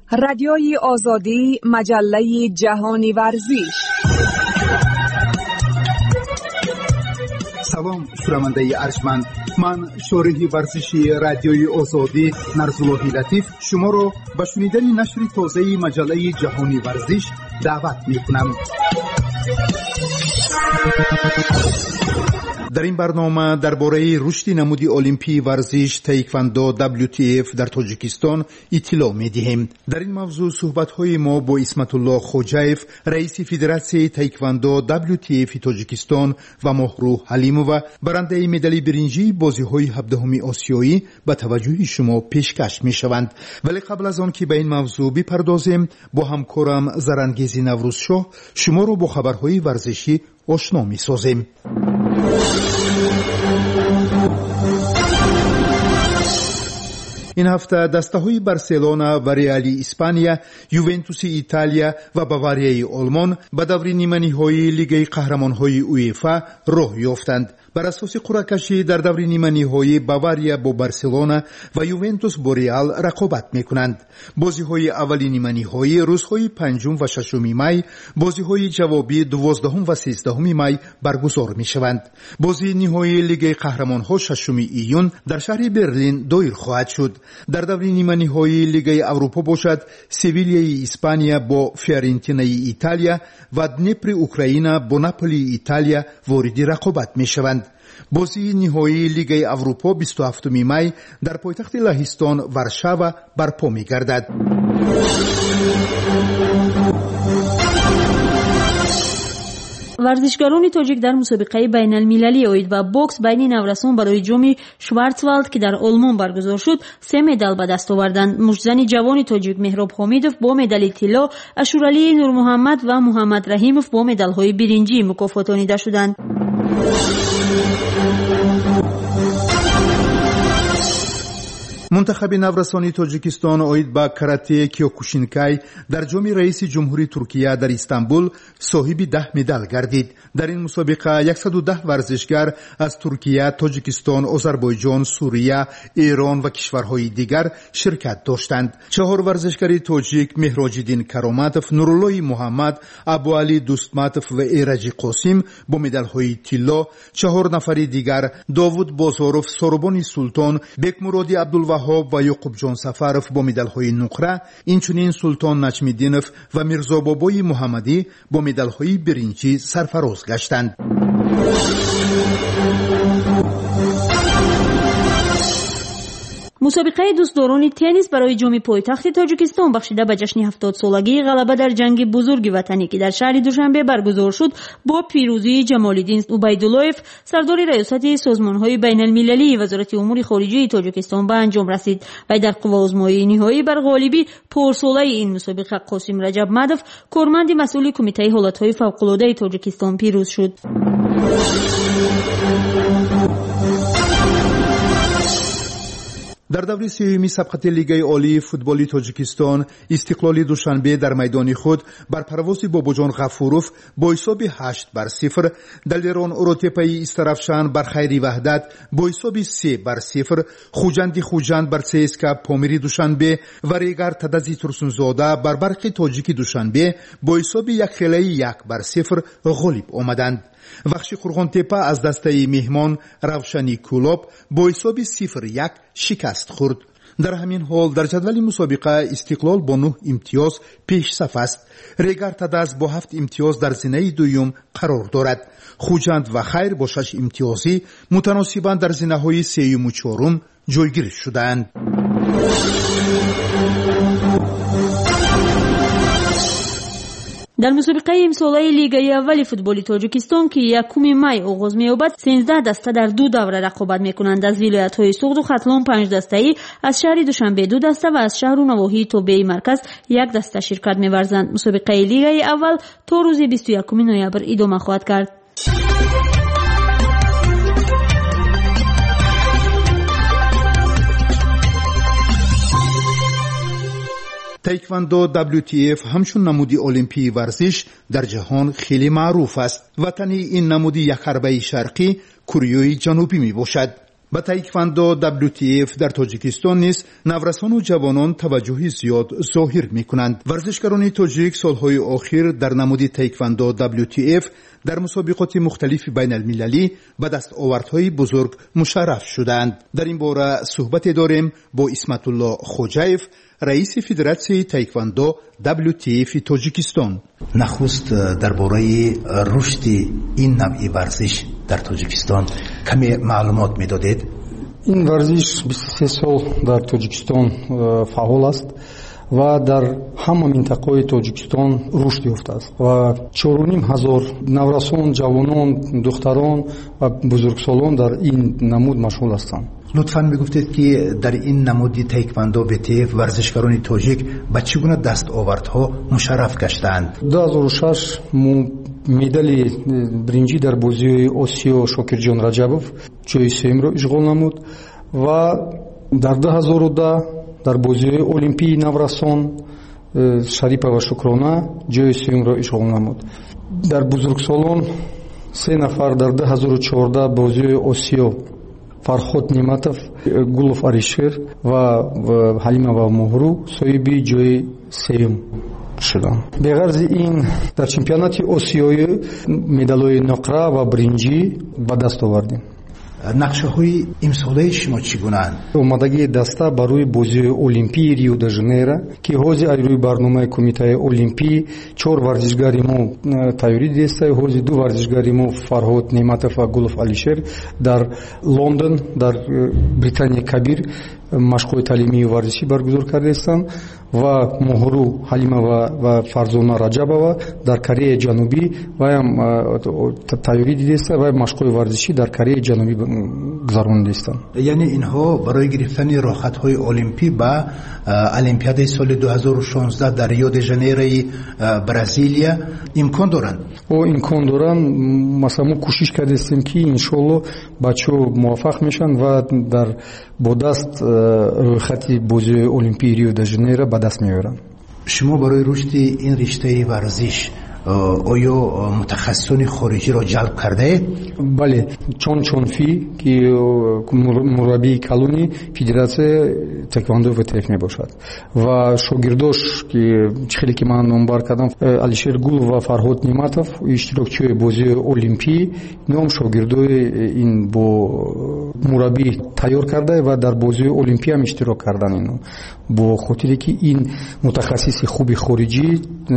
رادیوی آزادی، مجله جهانی ورزش. سلام شنونده ارجمند، من شارح ورزشی رادیوی آزادی نرزاللهی لطیف شما را به شنیدن نشر تازه مجله جهانی ورزش دعوت می‌کنم. در این برنامه درباره رشد نمود المپی ورزش تایکواندو WTF در تاجیکستان اطلاع می‌دهیم. در این موضوع صحبت‌های ما با اسمت الله خوجایف، رئیس فدراسیون تایکواندو WTF تاجیکستان و مهرو حلیمووا، برنده مدال برنجی بازی‌های 17 آسیایی به توجه شما پیشکش می‌شوند. ولی قبل از آن که به این موضوع بپردازیم، با همکارم زرنگیز نوروزشاه شما را با خبرهای ورزشی آشنا می‌سازیم. این هفته دسته‌های بارسلونا و ریال اسپانیا، یوونتوس ایتالیا و باواریای آلمان به دور نیمه‌نهایی لیگ قهرمان‌های UEFA راه یافتند. بر اساس قرعه‌کشی در دور نیمه‌نهایی باواریا با بارسلونا و یوونتوس با ریال رقابت می‌کنند. بازی‌های اولی نیمه‌نهایی روزهای 5 و 6 می، بازی‌های جوابی 12 و 13 می برگزار می‌شوند. بازی نهایی لیگ قهرمان‌ها 6 ایون در شهر برلین دایر خواهد شد. در دور نیمه‌نهایی لیگ اروپا باشد سویلیای اسپانیا با فیورنتینای ایتالیا و دنیپر اوکراین با ناپولی ایتالیا وارد رقابت می‌شوند. بازی نهایی لیگ اروپا 27 می در پایتخت لهستان وارشاوا برپا می‌گردد. ورزشکاران تاجیک در مسابقه بین المللی اوید و بوکس بین نورسان برای جام شوارتوالد که در آلمان برگزار شد 3 مدال به دست آوردند. مشتزن جوان تاجیک مهراب حمیدوف با مدال طلا، اشورعلی نور محمد و محمد رحیموف با مدال‌های برنجی مکافاتانیده شدند. منتخب نورسانی تاجیکستان اوید با کاراته کیوکوشینکای در جام رئیس جمهوری ترکیه در استانبول صاحب 10 مدال گردید. در این مسابقه 110 ورزشکار از ترکیه، تاجیکستان، آذربایجان، سوریه، ایران و کشورهای دیگر شرکت داشتند. 4 ورزشکار تاجیک مهراجدین کراماتوف، نورالله محمد، ابوعلی دوستماتوف و ایرج قاسم با مدال‌های طلا، 4 نفر دیگر داوود بازاروف، سوربان سلطان، بکمرادی عبدالوهاب و یعقوب جان سفرов با مدال‌های نقره، اینچنین سلطان نجمیدینوف و میرزا بابای محمدی با مدال‌های برنجی سرفراز گشتند. مسابقه دوستداران تنیس برای جام پایتخت تاجیکستان بخشیده به جشن 70 سالگی غلبه در جنگ بزرگ وطنی که در شهر دوشنبه برگزار شد با پیروزی جمال‌الدین عبیدالله‌اف، سردار ریاست سازمان‌های بین‌المللی وزارت امور خارجه تاجیکستان به انجام رسید و در قوازمای نهایی بر غالبی پارساله این مسابقه قاسم رجب مدف، کارمند مسئول کمیته حالت‌های فوق‌العاده تاجیکستان پیروز شد. در دور سوم سبقت لیگ عالی فوتبال تاجیکستان، استقلال دوشنبه در میدان خود بر پرواز باباجان غفوروف با حساب 8-0، دلران اوروتپای استرافشان بر خیری وحدت با حساب 3-0، خوجند بر CSKA پامیری دوشنبه و ریگر تدزی ترسونزاده بر برق تاجیک دوشنبه با حساب 1-0 غالب آمدند. وخش قرغانتپه از دسته مهمان روشنی کلوب با حساب 0-1 شکست خورد. در همین حال در جدول مسابقه استقلال با 9 امتیاز پیش صف است. ریگر تدز با 7 امتیاز در زینه دوم قرار دارد. خوجند و خیر با 6 امتیازی متناسباً در زینه های سوم و چهارم جایگیر شدند. در مسابقه امساله لیگ اول فوتبال تاجیکستان که 1 می آغاز می‌یابد 13 دسته در 2 دوره رقابت می‌کنند. از ولایت‌های سوخت و ختلان 5 دسته‌ای، از شهر دوشنبه 2 دسته و از شهر و نواحی توبه مرکز 1 دسته شرکت می‌ورزند. مسابقه لیگ اول تا روز 21 نوامبر ادامه خواهد کرد. تایکواندو WTF همچون نمودی المپی ورزش در جهان خیلی معروف است. وطن این نمودی یک حربه شرقی کره جنوبی می باشد. ба тайквандо WTF дар тоҷикистон низ наврасону ҷавонон таваҷҷӯҳи зиёд зоҳир мекунанд. варзишгарони тоҷик солҳои охир дар намуди тайквандо WTF дар мусобиқоти мухталифи байналмилалӣ ба дастовардҳои бузург мушарраф шуданд. дар ин бора суҳбате дорем бо Исматулло Хоҷаев, раиси Федератсияи тайквандо WTF-и Тоҷикистон. нахуст дар бораи рушди ин навъи варзиш дар Тоҷикистон каме маълумот медодед? ин варзиш 23 сол дар Тоҷикистон фаъол аст ва дар ҳама минтақаҳои Тоҷикистон рушд ёфтааст ва 4500 наврасон, ҷавонон, духтарон ва бузургсолон дар ин намуд машғул ҳастанд. лутфан мегуфтед ки дар ин намуди тайквандо WTF варзишгарони тоҷик ба чӣ гуна дастовардҳо мушарраф гаштаанд? 2006 медали биринҷӣ дар бозии Осиё Шокирҷон Раҷабов ҷои сеюмро ишғол намуд ва дар 2010 дар бозиҳои олимпии наврасон Шарипова Шукрона ҷои сеюмро ишғол намуд. дар бузургсолон 3 нафар дар 2014 бозиҳои Осиё Фарход Нематов, Гулов Алишер ва Ҳалимова Муҳру соҳиби ҷои сеюм шуданд. беғарзи ин дар чемпионати Осиёи медалҳои ноқра ва биринҷӣ ба даст овардем. нақшаҳои имсолаи шумо чӣ гунаанд? омадагии даста барои бозиҳои олимпии Рио де Жанейро ки ҳозир аз рӯи барномаи кумитаи олимпӣ 4 варзишгари мо тайёрӣ дидестаи ҳозир 2 варзишгари мо Фарҳод Нематов ва Гулов Алишер дар Лондон дар Британияи Кабир машқҳои таълимии варзишӣ баргузор кардаистанд ва Муҳру Ҳалимова ва Фарзона Раҷабова дар Кореяи Ҷанубӣ ваям тайёрӣ дидеста ва машқҳои варзишӣ дар Кореяи Ҷанубӣ гузарондастанд. яъне инҳо барои гирифтани роҳхатҳои олимпӣ ба олимпиадаи соли 2016 дар Рио де Жанейрои Бразилия имкон доранд? имкон доранд. масалан мо кӯшиш кардастем ки иншоалло бачаҳо муваффақ мешаванд ва дар бо даст рӯйхати бозиҳои олимпии Рио де Жанейро ба даст меоранд. шумо барои рушди ин риштаи варзиш оё мутахассисони хориҷиро ҷалб кардаед? бале, чон Чонфи ки мураббии калони Федератсия тайквандо ВТФ мебошад ва шогирдош ки хеле ки ман номбар кардам Алишер Гул ва Фарҳод Нематов иштирокчиҳои бозиҳои олимпӣ ном шогирдои ин бо мураббӣ тайёр карда ва дар бозиҳои олимпӣ ҳам иштирок кардан ино бо хотире ки ин мутахассиси хуби хориҷӣ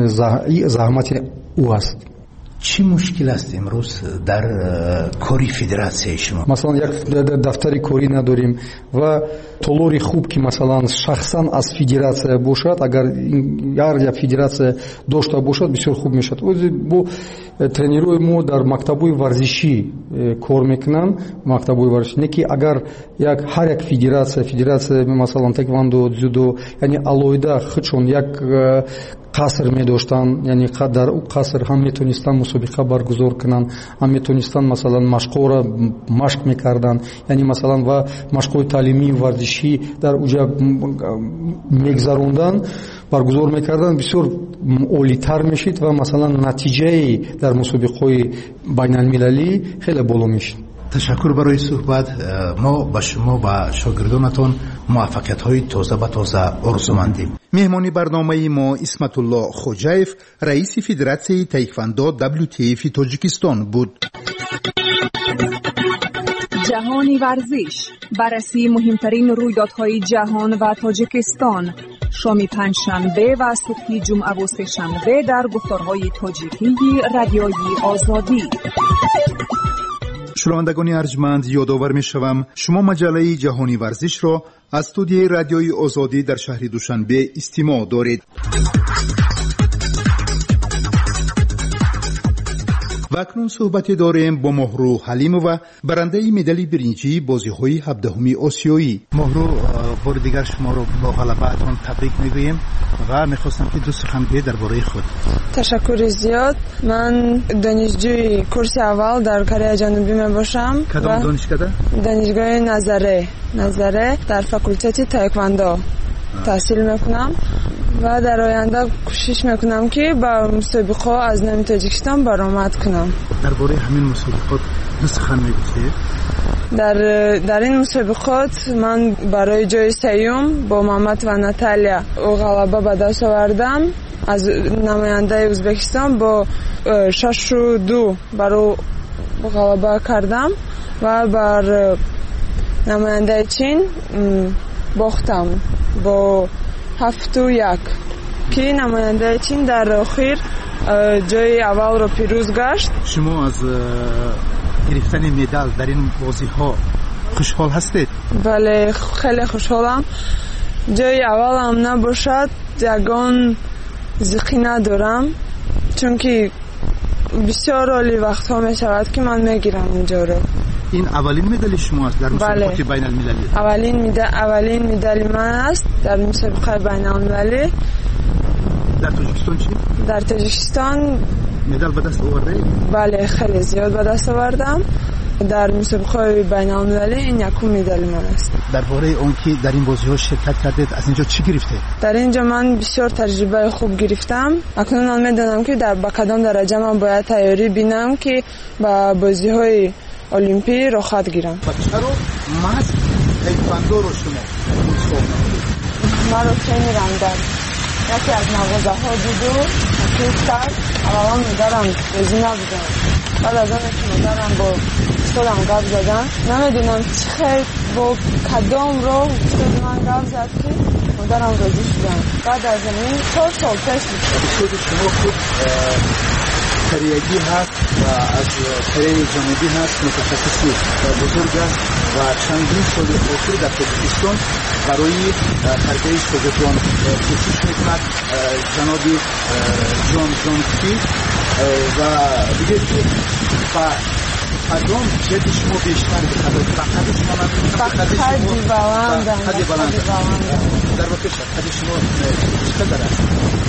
заҳмати ӯ аст. чӣ мушкил аст имрӯз дар кори федератсияи шумо? масалан як дафтари корӣ надорем ва толори хуб ки масалан шахсан аз федератсия бошад, агар ҳар як федератсия дошта бошад бисёр хуб мешавад. бо тренерои мо дар мактабҳои варзишӣ кор мекунанд. мактабҳои варзишӣ не ки агар ҳар як федератсия масалан тайквандо, дзюдо яъне алоҳида худшон як қаср медоштанд, яъне дар ӯ қаср ҳам метонистанд мусобиқа баргузор кунанд, ҳам метонистанд масалан машқҳоро машқ мекарданд, яъне масалан ва машқҳои таълимии варзишӣ дар уҷа мегзаронданд, баргузор мекарданд, бисёр олитар мешид ва масалан натиҷаи дар мусобиқаҳои байналмилалӣ хеле боло мешид. ташаккур барои суҳбат. мо ба шумо ва шогирдонатон муваффақиятҳои тоза ба тоза орзумандем. меҳмони барномаи мо Исматулло Хоҷаев, раиси Федератсияи тайквандо WTF-и Тоҷикистон буд. ҷаҳони варзиш, барраси муҳимтарин рӯйдодҳои ҷаҳон ва Тоҷикистон. шоми панҷшанбе ва субҳи ҷумъаву сешанбе дар гуфторҳои тоҷикии радиои Озодӣ. шунавандагони арҷманд, ёдовар мешавам шумо маҷаллаи ҷаҳони варзишро аз студияи радиои Озодӣ дар шаҳри Душанбе истимоъ доред. ва акнун суҳбате дорем бо Муҳру Ҳалимова, барандаи медали биринҷии бозиҳои 17-уми Осиёӣ. Муҳру, бори дигар шуморо бо ғалабаатон табрик мегӯем ва мехостам ки ду сухан гӯед дар бораи худ. ташаккури зиёд. ман донишҷӯи курси аввал дар Кореяи Ҷанубӣ мебошам. кадом донишгоҳ? донишгоҳи Назаре дар факултети тайквандо таҳсил мекунам ва дар оянда кӯшиш мекунам ки ба мусобиқаҳо аз номи Тоҷикистон баромад кунам. дар бораи ҳамин мусобиқот ду сухан мегӯед? در این مسابقات من برای جای سیوم با محمد و ناتالیا غلبه به دست آوردم. از نماینده ازبکستان با 6-2 برای غلبه کردم و بر نماینده چین باختم با 7-1 که نماینده چین در آخر جای اول را پیروز گشت. شما از گرفتن مدال در این بازی ها خوشحال هستید؟ بله خیلی خوشحالم. جای اول هم نباشد یگان زیقی ندارم، چون که بسیار عالی وقت ها می شود که من میگیرم اونجا رو. این اولین مدال شما است در مسابقات بین المللی؟ اولین مدال من است در مسابقه بین المللی. در تاجیکستان چی؟ در تاجیکستان مدال به دست آورده؟ بله خیلی زیاد به دست آوردم. در مسابقه بین المللی این یکم مدال من است. درباره اون که در این بازی ها شرکت کردید از اینجا چی گرفته؟ در اینجا من بسیار تجربه خوب گرفتم. اکنون من میدونم که در با کدام درجه من باید تیاری بینم که با بازی های المپی را خواهد گیرم. چرا محض تایکواندو رو شما من رو چه میرم در یکی از مغازه ها جودو تکلیف کرد. اولا مدارم بازی نبودم، بعد از آن که مدارم با استادم گفت زدن نمیدونم چی خیلی با کدام رو استاد من گفت زد که مدارم راضی شدم. بعد از این 4 سال پیش استاد شما خود کریگی هست و از کره جانبی هست، متخصصی بزرگ است و چندین سال اخیر در تاجیکستان برای تربیت شاگردان کوشش میکند. جناب جان جانکی و دیگه کدام جد شما بیشتر بخواهد؟ فقط شما خدی بلند در واقع خدی شما بیشتر در است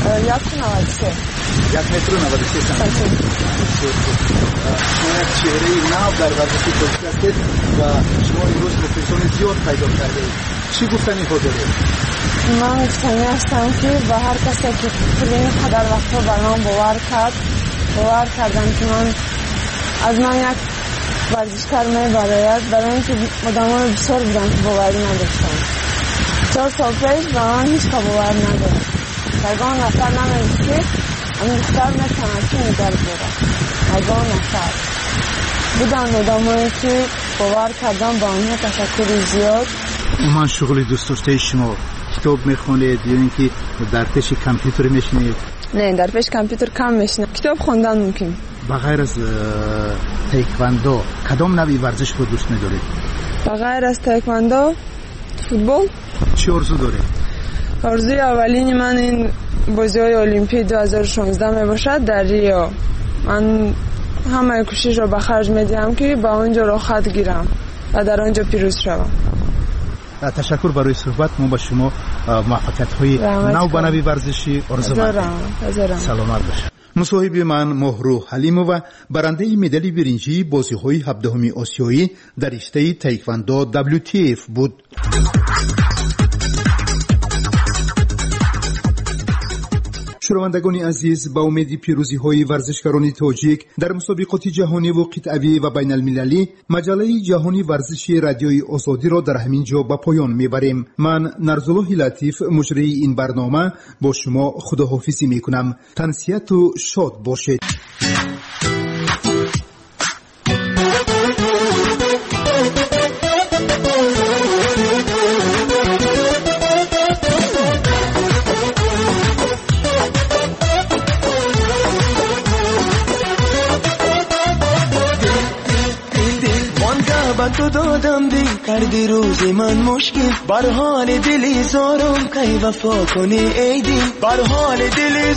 1.93 سانتی. شما یک چهره نو در ورزش بازی هستید و شما امروز رفیقان زیاد پیدا کرده. چی گفتنی ها دارید؟ من گفتنی هستم که به هر کسی که این قدر وقتا بر من باور کردن که من از من یک ورزشکار میبراید، برای اینکه آدم‌های بسیار بودن که باوری نداشتن. 4 سال پیش به من هیچ که باور نداشت. یگان نفر نمیدید که این دختر میتونه که مدال بره. یگان نفر بودن آدم‌هایی که باور کردن، با آنها تشکر زیاد. من شغل دوست داشته شما کتاب میخونید یا اینکه در پیش کامپیوتر میشینید؟ نه در پیش کامپیوتر کم میشینم، کتاب خوندن ممکن. بغیر از تایکواندو کدام نوعی ورزش رو دوست می‌دارید؟ بغیر از تایکواندو فوتبال. چی آرزو دارید؟ آرزوی اولین من این بازی‌های المپی 2016 میباشد در ریو. من همه کوشش رو به خرج میدیم که با اونجا رو خط گیرم و در آنجا پیروز شوم. تشکر برای صحبت. ما با شما موفقیت‌های نو به نوع ورزشی آرزو می‌کنم. سلامت باشید. مصاحب من مهرو حلیمووا برنده مدال برنجی بازی‌های 17 آسیایی در رشته تایکواندو WTF بود. شنوندگان عزیز، با امید پیروزی‌های ورزشکاران تاجیک در مسابقات جهانی و قطعه‌ای و بین المللی، مجله جهانی ورزشی رادیوی آزادی را در همین جا به پایان می‌بریم. من نرزالله لطیف مجری این برنامه با شما خداحافظی می‌کنم. تنسیت و شاد باشید. تو دادم دی کردی روز من مشکل، بر حال دلی زارم کی وفا کنی ای دل، بر حال دلی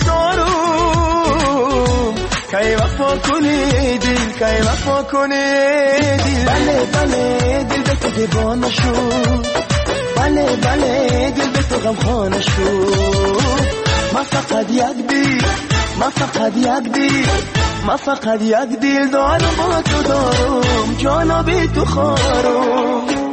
زارم کی وفا کنی ای دل، کی وفا کنی ای دل. بله بله دل به تو دیوانه شد، بله بله دل به تو غمخانه شد. ما فقط یک دل، ما فقط یک دل، ما فقط یک دل دارم با تو دارم، جانا بی تو خارم.